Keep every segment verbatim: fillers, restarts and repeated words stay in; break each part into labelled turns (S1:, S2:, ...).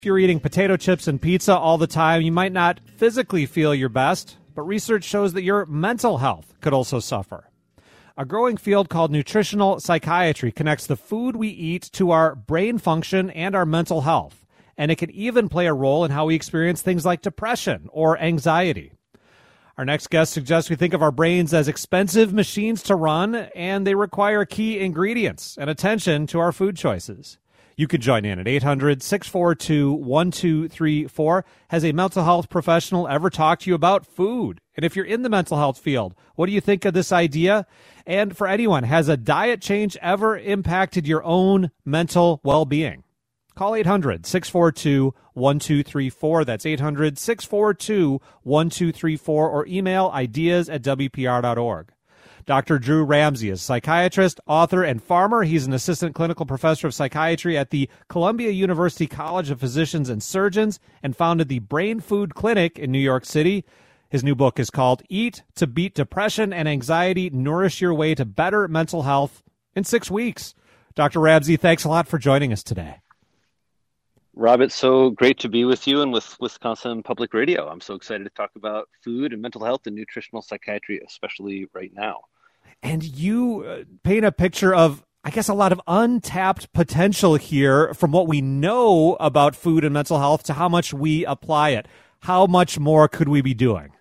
S1: If you're eating potato chips and pizza all the time, you might not physically feel your best, but research shows that your mental health could also suffer. A growing field called nutritional psychiatry connects the food we eat to our brain function and our mental health, and it can even play a role in how we experience things like depression or anxiety. Our next guest suggests we think of our brains as expensive machines to run, and they require key ingredients and attention to our food choices. You could join in at eight hundred, six four two, one two three four. Has a mental health professional ever talked to you about food? And if you're in the mental health field, what do you think of this idea? And for anyone, has a diet change ever impacted your own mental well-being? Call eight hundred, six four two, one two three four. That's eight hundred, six four two, one two three four, or email ideas at w p r dot org. Doctor Drew Ramsey is a psychiatrist, author, and farmer. He's an assistant clinical professor of psychiatry at the Columbia University College of Physicians and Surgeons and founded the Brain Food Clinic in New York City. His new book is called Eat to Beat Depression and Anxiety, Nourish Your Way to Better Mental Health in Six Weeks. Doctor Ramsey, thanks a lot for joining us today.
S2: Rob, it's so great to be with you and with Wisconsin Public Radio. I'm so excited to talk about food and mental health and nutritional psychiatry, especially right now.
S1: And you uh, paint a picture of, I guess, a lot of untapped potential here from what we know about food and mental health to how much we apply it. How much more could we be doing?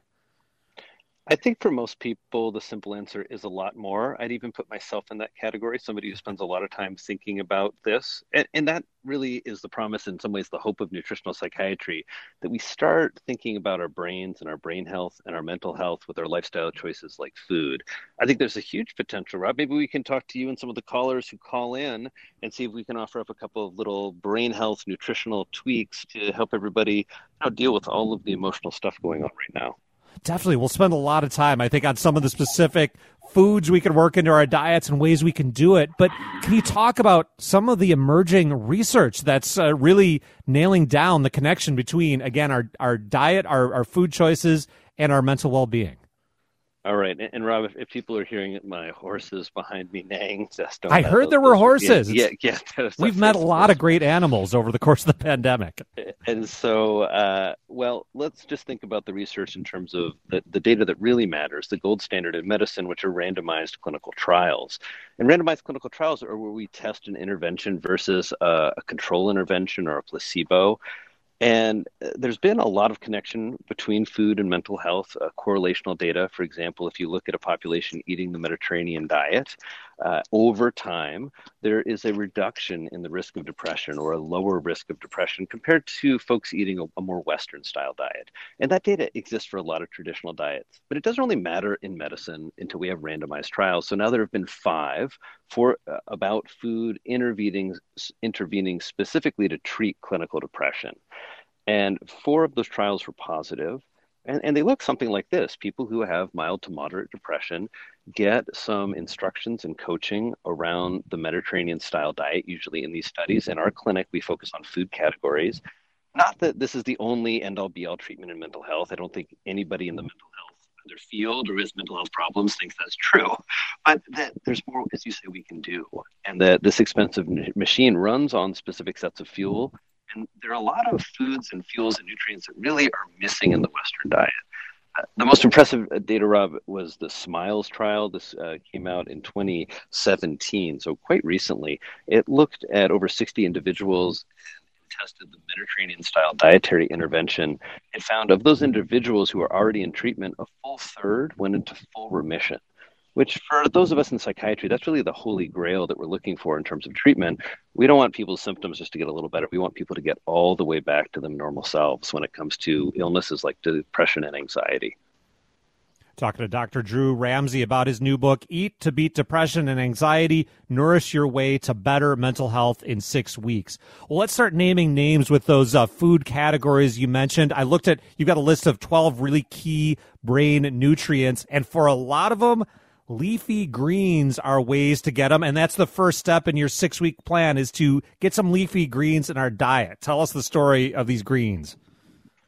S2: I think for most people, the simple answer is a lot more. I'd even put myself in that category, somebody who spends a lot of time thinking about this. And, and that really is the promise, in some ways, the hope of nutritional psychiatry, that we start thinking about our brains and our brain health and our mental health with our lifestyle choices like food. I think there's a huge potential, Rob. Maybe we can talk to you and some of the callers who call in and see if we can offer up a couple of little brain health nutritional tweaks to help everybody, you know, deal with all of the emotional stuff going on right now.
S1: Definitely. We'll spend a lot of time, I think, on some of the specific foods we can work into our diets and ways we can do it. But can you talk about some of the emerging research that's uh, really nailing down the connection between, again, our, our diet, our, our food choices, and our mental well-being?
S2: All right. And, and Rob, if, if people are hearing my horses behind me neighing, just don't
S1: I heard
S2: those,
S1: there were horses.
S2: Yeah, yeah. yeah
S1: We've met a lot of great animals over the course of the pandemic.
S2: And so, uh, well, let's just think about the research in terms of the, the data that really matters, the gold standard in medicine, which are randomized clinical trials. And randomized clinical trials are where we test an intervention versus a, a control intervention or a placebo. And there's been a lot of connection between food and mental health, uh, correlational data. For example, if you look at a population eating the Mediterranean diet, uh, over time, there is a reduction in the risk of depression or a lower risk of depression compared to folks eating a, a more Western-style diet. And that data exists for a lot of traditional diets. But it doesn't really matter in medicine until we have randomized trials. So now there have been five for uh, about food intervening, intervening specifically to treat clinical depression. And four of those trials were positive, and, and they look something like this. People who have mild to moderate depression get some instructions and coaching around the Mediterranean-style diet, usually in these studies. In our clinic, we focus on food categories. Not that this is the only end-all, be-all treatment in mental health. I don't think anybody in the mental health, either field or has mental health problems, thinks that's true. But that there's more, as you say, we can do. And that this expensive machine runs on specific sets of fuel. And there are a lot of foods and fuels and nutrients that really are missing in the Western diet. Uh, the most impressive data, Rob, was the SMILES trial. This uh, came out in twenty seventeen, so quite recently. It looked at over sixty individuals and tested the Mediterranean-style dietary intervention. It found of those individuals who were already in treatment, a full third went into full remission, which for those of us in psychiatry, that's really the holy grail that we're looking for in terms of treatment. We don't want people's symptoms just to get a little better. We want people to get all the way back to their normal selves when it comes to illnesses like depression and anxiety.
S1: Talking to Doctor Drew Ramsey about his new book, Eat to Beat Depression and Anxiety, Nourish Your Way to Better Mental Health in Six Weeks. Well, let's start naming names with those uh, food categories you mentioned. I looked at, you've got a list of twelve really key brain nutrients, and for a lot of them, leafy greens are ways to get them, and that's the first step in your six-week plan is to get some leafy greens in our diet. Tell us the story of these greens.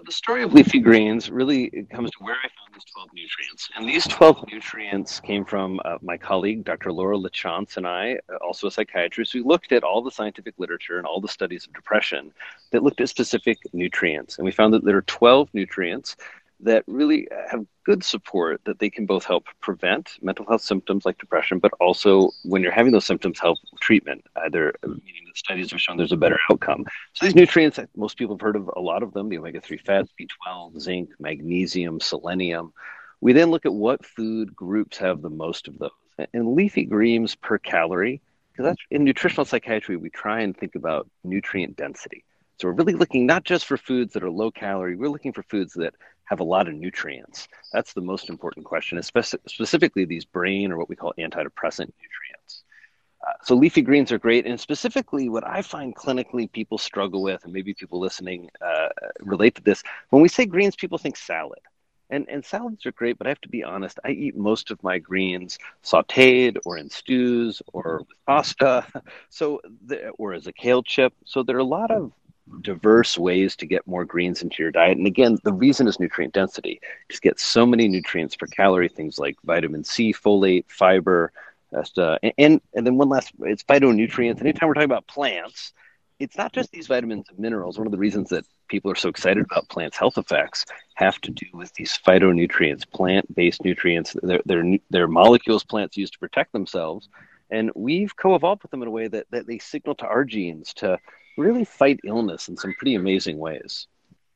S2: the story of leafy greens really comes to where I found these twelve nutrients. And these twelve nutrients came from uh, my colleague, Doctor Laura LaChance, and I, uh, also a psychiatrist. We looked at all the scientific literature and all the studies of depression that looked at specific nutrients. And we found that there are twelve nutrients that really have good support, that they can both help prevent mental health symptoms like depression, but also when you're having those symptoms, help treatment, either meaning that studies have shown there's a better outcome. So these nutrients, most people have heard of a lot of them, the omega three fats, B twelve, zinc, magnesium, selenium. We then look at what food groups have the most of those. And leafy greens per calorie, because that's in nutritional psychiatry, we try and think about nutrient density. So we're really looking not just for foods that are low calorie, we're looking for foods that have a lot of nutrients. That's the most important question, especially specifically these brain or what we call antidepressant nutrients. Uh, so leafy greens are great. And specifically what I find clinically people struggle with, and maybe people listening uh, relate to this, when we say greens, people think salad. And, and salads are great, but I have to be honest, I eat most of my greens sauteed or in stews or with pasta, so the, or as a kale chip. So there are a lot of diverse ways to get more greens into your diet. And again, the reason is nutrient density. Just get so many nutrients per calorie, things like vitamin C, folate, fiber, uh, and, and then one last, it's phytonutrients. Anytime we're talking about plants, it's not just these vitamins and minerals. One of the reasons that people are so excited about plants' health effects have to do with these phytonutrients, plant-based nutrients. They're, they're, they're molecules plants use to protect themselves. And we've co-evolved with them in a way that, that they signal to our genes to really fight illness in some pretty amazing ways.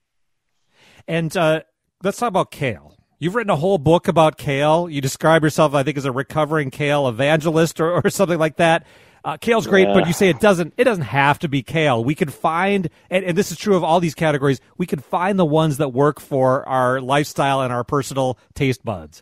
S1: And uh, let's talk about kale. You've written a whole book about kale. You describe yourself, I think, as a recovering kale evangelist or, or something like that. Uh, kale's great, yeah. But you say it doesn't it doesn't have to be kale. We can find, and, and this is true of all these categories, we can find the ones that work for our lifestyle and our personal taste buds.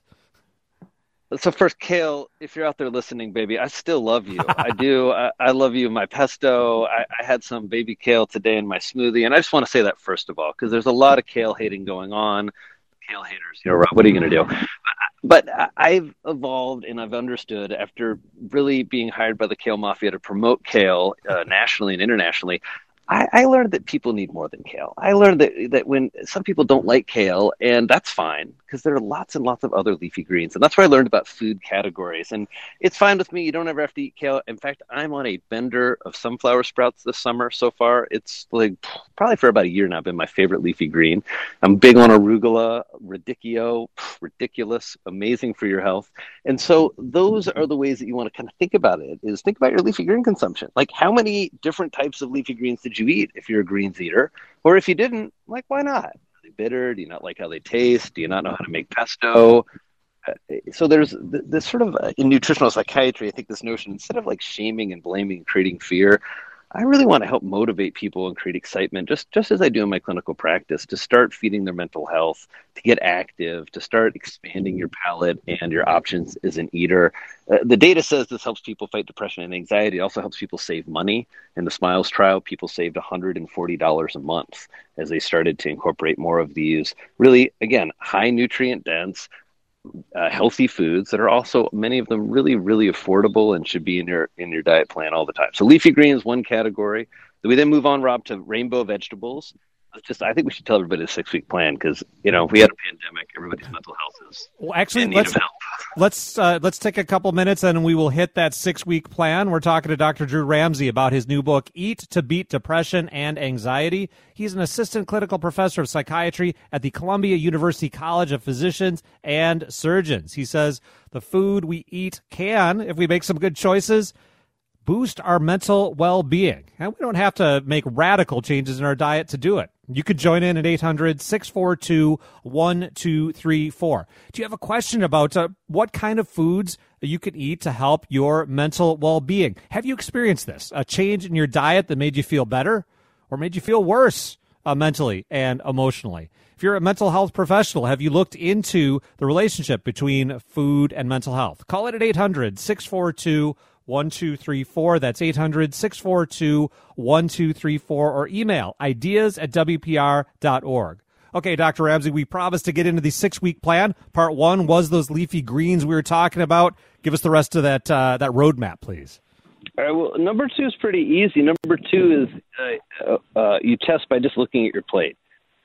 S2: So first, kale, if you're out there listening, baby, I still love you. I do. I, I love you. My pesto. I, I had some baby kale today in my smoothie. And I just want to say that first of all, because there's a lot of kale hating going on. Kale haters, you know, Rob, what are you going to do? But I've evolved and I've understood after really being hired by the Kale Mafia to promote kale uh, nationally and internationally. I, I learned that people need more than kale. I learned that that when some people don't like kale, and that's fine, because there are lots and lots of other leafy greens. And that's where I learned about food categories. And it's fine with me. You don't ever have to eat kale. In fact, I'm on a bender of sunflower sprouts this summer so far. It's like probably for about a year now been my favorite leafy green. I'm big on arugula, radicchio, ridiculous, amazing for your health. And so those are the ways that you want to kind of think about it, is think about your leafy green consumption. Like, how many different types of leafy greens did you eat if you're a greens eater? Or if you didn't, like, why not? Are they bitter? Do you not like how they taste? Do you not know how to make pesto? Uh, so there's th- this sort of, uh, in nutritional psychiatry, I think this notion, instead of like shaming and blaming and creating fear, I really want to help motivate people and create excitement, just, just as I do in my clinical practice, to start feeding their mental health, to get active, to start expanding your palate and your options as an eater. Uh, the data says this helps people fight depression and anxiety. It also helps people save money. In the SMILES trial, people saved one hundred forty dollars a month as they started to incorporate more of these really, again, high nutrient dense, Uh, healthy foods that are also, many of them, really, really affordable and should be in your in your diet plan all the time. So leafy greens, one category. We then move on, Rob, to rainbow vegetables. It's just, I think we should tell everybody a six-week plan, because, you know, if we had a pandemic, everybody's mental health is
S1: well, actually,
S2: in need
S1: let's,
S2: of help.
S1: Let's, uh, let's take a couple minutes and we will hit that six-week plan. We're talking to Doctor Drew Ramsey about his new book, Eat to Beat Depression and Anxiety. He's an assistant clinical professor of psychiatry at the Columbia University College of Physicians and Surgeons. He says the food we eat can, if we make some good choices, boost our mental well-being. And we don't have to make radical changes in our diet to do it. You could join in at eight hundred, six four two, one two three four. Do you have a question about uh, what kind of foods you could eat to help your mental well-being? Have you experienced this? A change in your diet that made you feel better or made you feel worse uh, mentally and emotionally? If you're a mental health professional, have you looked into the relationship between food and mental health? Call it at eight hundred, six four two, one two three four. That's eight hundred, six four two, one two three four, or email ideas at w p r dot org. Okay, Doctor Ramsey, we promised to get into the six-week plan. Part one was those leafy greens we were talking about. Give us the rest of that uh, that roadmap, please.
S2: All right, well, number two is pretty easy. Number two is uh, uh, you test by just looking at your plate.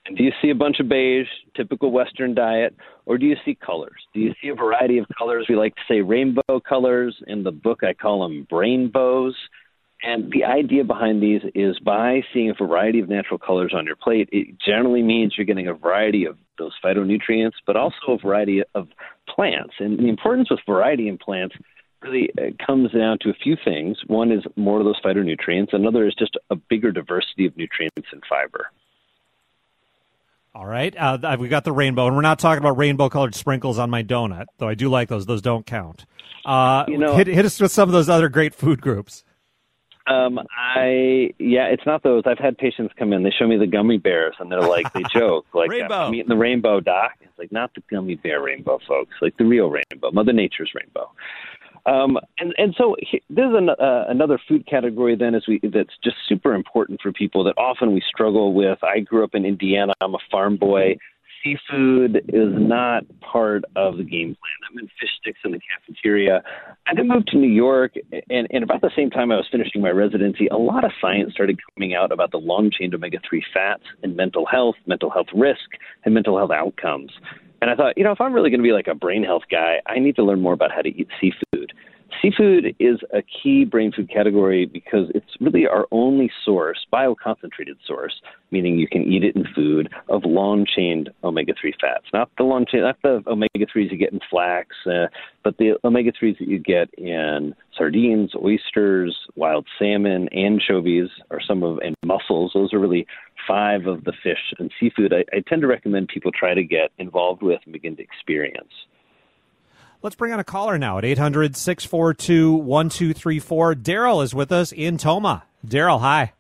S2: And do you see a bunch of beige, typical Western diet, or do you see colors? Do you see a variety of colors? We like to say rainbow colors. In the book, I call them brainbows. And the idea behind these is by seeing a variety of natural colors on your plate, it generally means you're getting a variety of those phytonutrients, but also a variety of plants. And the importance with variety in plants really comes down to a few things. One is more of those phytonutrients. Another is just a bigger diversity of nutrients and fiber.
S1: All right. Uh, we got the rainbow, and we're not talking about rainbow-colored sprinkles on my donut, though I do like those. Those don't count. Uh, you know, hit, hit us with some of those other great food groups.
S2: Um, I, yeah, it's not those. I've had patients come in, they show me the gummy bears, and they're like, they joke, like, I'm eating the rainbow, doc. It's like, not the gummy bear rainbow, folks, like the real rainbow, Mother Nature's rainbow. Um, and, and so there's an, uh, another food category then is we, that's just super important for people that often we struggle with. I grew up in Indiana. I'm a farm boy. Seafood is not part of the game plan. I'm in fish sticks in the cafeteria. I then moved to New York, and, and about the same time I was finishing my residency, a lot of science started coming out about the long-chain omega three fats and mental health, mental health risk, and mental health outcomes. And I thought, you know, if I'm really going to be like a brain health guy, I need to learn more about how to eat seafood. Seafood is a key brain food category because it's really our only source, bioconcentrated source, meaning you can eat it in food, of long-chain omega three fats. Not the long-chain, not the omega threes you get in flax, uh, but the omega threes that you get in sardines, oysters, wild salmon, anchovies, or some of, and mussels. Those are really five of the fish and seafood I, I tend to recommend people try to get involved with and begin to experience.
S1: Let's bring on a caller now at eight hundred, six four two, one two three four. Daryl is with us in Toma. Daryl, hi.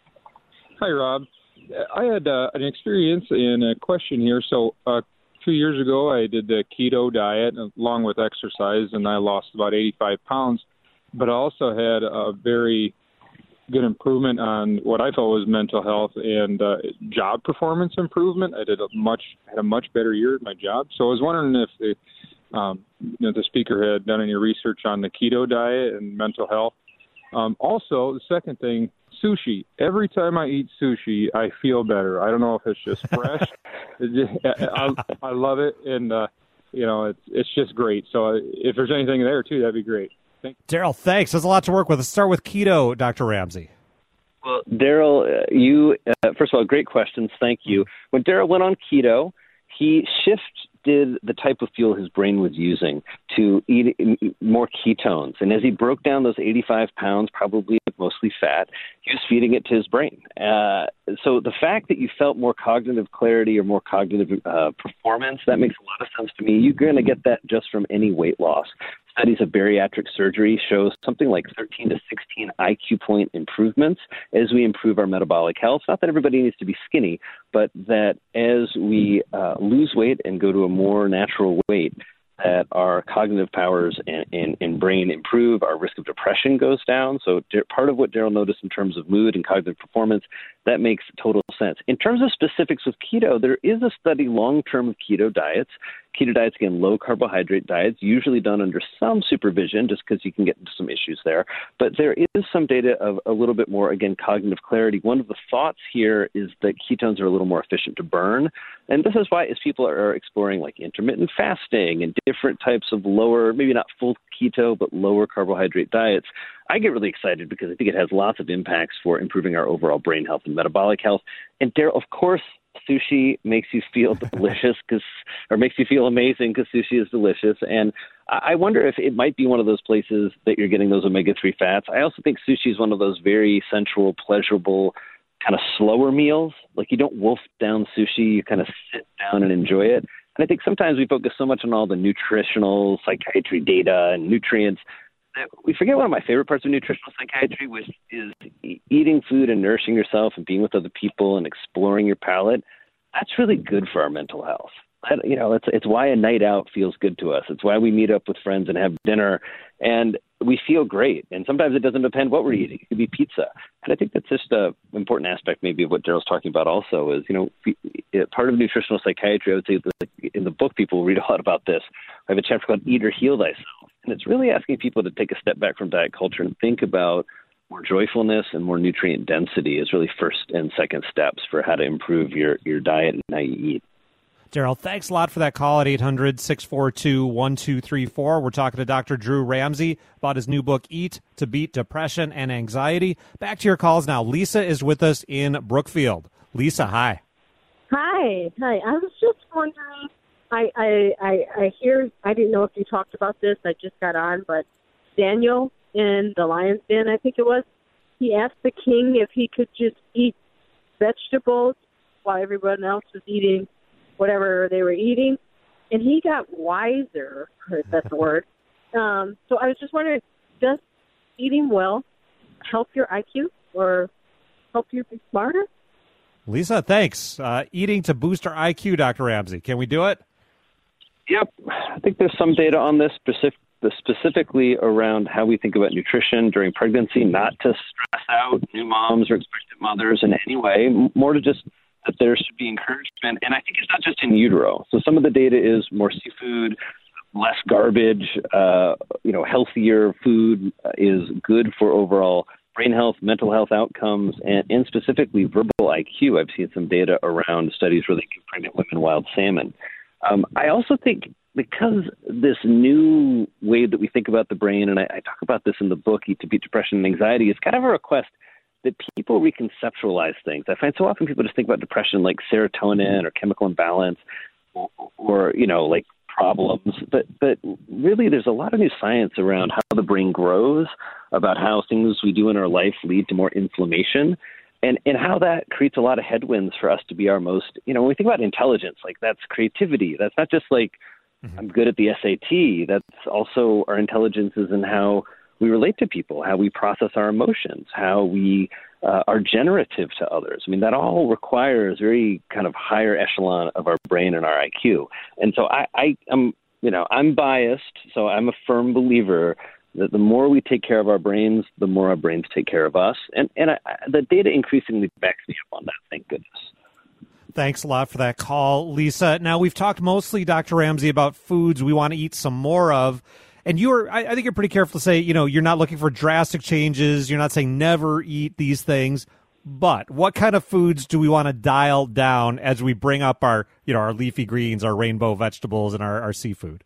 S3: Hi, Rob. I had uh, an experience and a question here. So uh, two years ago, I did the keto diet along with exercise, and I lost about eighty-five pounds. But I also had a very good improvement on what I thought was mental health and uh, job performance improvement. I did a much had a much better year at my job. So I was wondering if the Um, you know, the speaker had done any research on the keto diet and mental health. Um, also, the second thing, sushi. Every time I eat sushi, I feel better. I don't know if it's just fresh. it's just, I, I love it, and uh, you know, it's it's just great. So if there's anything there too, that'd be great. Thank you.
S1: Daryl, thanks. There's a lot to work with. Let's start with keto, Doctor Ramsey.
S2: Well, Daryl, uh, you uh, first of all, great questions. Thank you. When Daryl went on keto, he shifted the type of fuel his brain was using to eat more ketones. And as he broke down those eighty-five pounds, probably mostly fat, he was feeding it to his brain. Uh, so the fact that you felt more cognitive clarity or more cognitive uh, performance, that makes a lot of sense to me. You're going to get that just from any weight loss. Studies of bariatric surgery show something like thirteen to sixteen I Q point improvements as we improve our metabolic health. Not that everybody needs to be skinny, but that as we uh, lose weight and go to a more natural weight, that our cognitive powers and, and, and brain improve, our risk of depression goes down. So part of what Daryl noticed in terms of mood and cognitive performance, that makes total sense. In terms of specifics with keto, there is a study long-term of keto diets. Keto diets, again, low-carbohydrate diets, usually done under some supervision just because you can get into some issues there. But there is some data of a little bit more, again, cognitive clarity. One of the thoughts here is that ketones are a little more efficient to burn. And this is why as people are exploring like intermittent fasting and different types of lower, maybe not full keto, but lower carbohydrate diets, I get really excited because I think it has lots of impacts for improving our overall brain health and metabolic health. And there, of course, sushi makes you feel delicious because, or makes you feel amazing because sushi is delicious. And I wonder if it might be one of those places that you're getting those omega three fats. I also think sushi is one of those very sensual, pleasurable, kind of slower meals. Like you don't wolf down sushi, you kind of sit down and enjoy it. And I think sometimes we focus so much on all the nutritional psychiatry data and nutrients that we forget one of my favorite parts of nutritional psychiatry, which is eating food and nourishing yourself and being with other people and exploring your palate. That's really good for our mental health. That, you know, it's it's why a night out feels good to us. It's why we meet up with friends and have dinner, and we feel great. And sometimes it doesn't depend what we're eating. It could be pizza. And I think that's just an important aspect maybe of what Daryl's talking about also is, you know, part of nutritional psychiatry, I would say that in the book people read a lot about this. I have a chapter called Eat or Heal Thyself. And it's really asking people to take a step back from diet culture and think about more joyfulness and more nutrient density is really first and second steps for how to improve your, your diet and how you eat.
S1: Daryl, thanks a lot for that call at eight hundred, six four two, one two three four. We're talking to Doctor Drew Ramsey about his new book, Eat to Beat Depression and Anxiety. Back to your calls now. Lisa is with us in Brookfield. Lisa, hi.
S4: Hi. Hi. I was just wondering, I, I, I, I hear, I didn't know if you talked about this. I just got on, but Daniel in the Lion's Den, I think it was, he asked the king if he could just eat vegetables while everyone else was eating whatever they were eating, and he got wiser, if that's the word. Um, so I was just wondering, does eating well help your I Q or help you be smarter?
S1: Lisa, thanks. Uh, eating to boost our I Q, Doctor Ramsey. Can we do it?
S2: Yep. I think there's some data on this specific, specifically around how we think about nutrition during pregnancy, not to stress out new moms or expectant mothers in any way, more to just that there should be encouragement. And I think it's not just in utero. So some of the data is more seafood, less garbage, uh, you know, healthier food is good for overall brain health, mental health outcomes, and, and specifically verbal I Q. I've seen some data around studies where they give pregnant women wild salmon. Um, I also think because this new way that we think about the brain, and I, I talk about this in the book, Eat to Beat Depression and Anxiety, is kind of a request that people reconceptualize things. I find so often people just think about depression like serotonin or chemical imbalance or, or you know, like problems. But but really there's a lot of new science around how the brain grows, about how things we do in our life lead to more inflammation, and, and how that creates a lot of headwinds for us to be our most, you know, when we think about intelligence, like that's creativity. That's not just like mm-hmm. I'm good at the S A T. That's also our intelligences in how we relate to people, how we process our emotions, how we uh, are generative to others. I mean, that all requires very kind of higher echelon of our brain and our I Q. And so I, I am, you know, I'm biased, so I'm a firm believer that the more we take care of our brains, the more our brains take care of us. And and I, the data increasingly backs me up on that, thank goodness.
S1: Thanks a lot for that call, Lisa. Now, we've talked mostly, Doctor Ramsey, about foods we want to eat some more of. And you're, I, I think you're pretty careful to say, you know, you're not looking for drastic changes. You're not saying never eat these things. But what kind of foods do we want to dial down as we bring up our, you know, our leafy greens, our rainbow vegetables, and our, our seafood?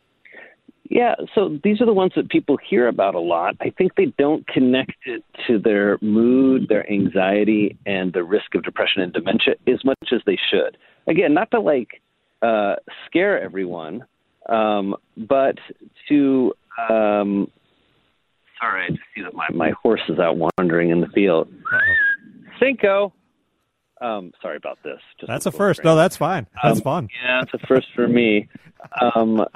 S2: Yeah, so these are the ones that people hear about a lot. I think they don't connect it to their mood, their anxiety, and the risk of depression and dementia as much as they should. Again, not to like uh, scare everyone, um, but to um, sorry, I just see that my, my horse is out wandering in the field. Uh-oh. Cinco. Um, sorry about this. Just
S1: that's a first. No, that's fine. That's
S2: um,
S1: fun.
S2: Yeah, it's a first for me. Um,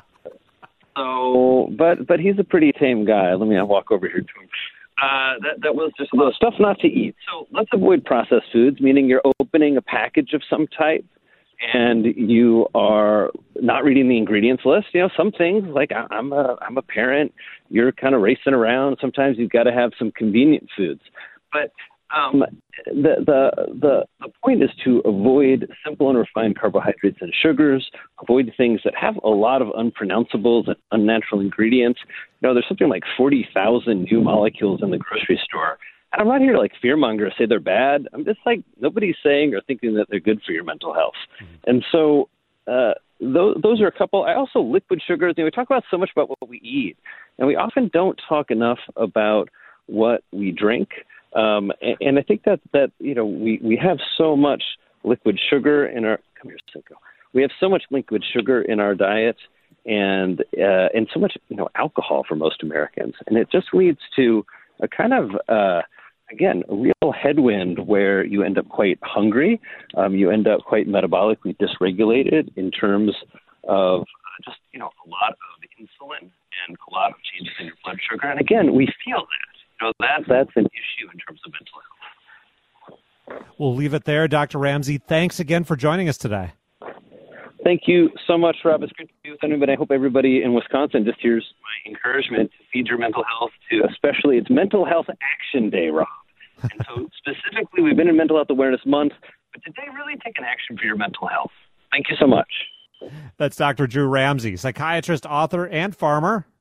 S2: so, but but he's a pretty tame guy. Let me walk over here to him. Uh, that that was just a little stuff not to eat. So let's avoid processed foods, meaning you're opening a package of some type and you are not reading the ingredients list. You know, some things like I, I'm a I'm a parent. You're kind of racing around. Sometimes you've got to have some convenient foods, but Um, the, the the the point is to avoid simple and refined carbohydrates and sugars, avoid things that have a lot of unpronounceables and unnatural ingredients. You know, there's something like forty thousand new molecules in the grocery store. And I'm not here to like fearmonger, say they're bad. I'm just like, nobody's saying or thinking that they're good for your mental health. Mm-hmm. And so uh, those, those are a couple. I also, liquid sugars, you know, we talk about so much about what we eat, and we often don't talk enough about what we drink. Um, and, and I think that, that, you know, we, we have so much liquid sugar in our, come here, Cinco. We have so much liquid sugar in our diet and, uh, and so much, you know, alcohol for most Americans. And it just leads to a kind of, uh, again, a real headwind where you end up quite hungry. Um, you end up quite metabolically dysregulated in terms of just, you know, a lot of insulin and a lot of changes in your blood sugar. And again, we feel that. You know, that, that's an issue in terms of mental health.
S1: We'll leave it there. Doctor Ramsey, thanks again for joining us today.
S2: Thank you so much, Rob. It's great to be with anybody. I hope everybody in Wisconsin just hears my encouragement to feed your mental health, to especially it's Mental Health Action Day, Rob. And so specifically, we've been in Mental Health Awareness Month, but today really take an action for your mental health. Thank you so much.
S1: That's Doctor Drew Ramsey, psychiatrist, author, and farmer.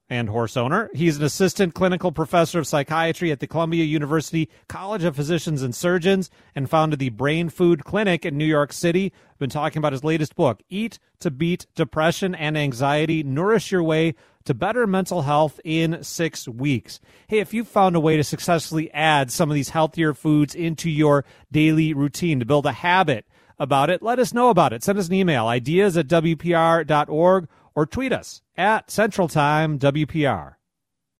S1: and horse owner. He's an assistant clinical professor of psychiatry at the Columbia University College of Physicians and Surgeons and founded the Brain Food Clinic in New York City. Been talking about his latest book, Eat to Beat Depression and Anxiety, Nourish Your Way to Better Mental Health in Six Weeks. Hey, if you've found a way to successfully add some of these healthier foods into your daily routine to build a habit about it, let us know about it. Send us an email, ideas at W P R dot org, or tweet us at Central Time W P R.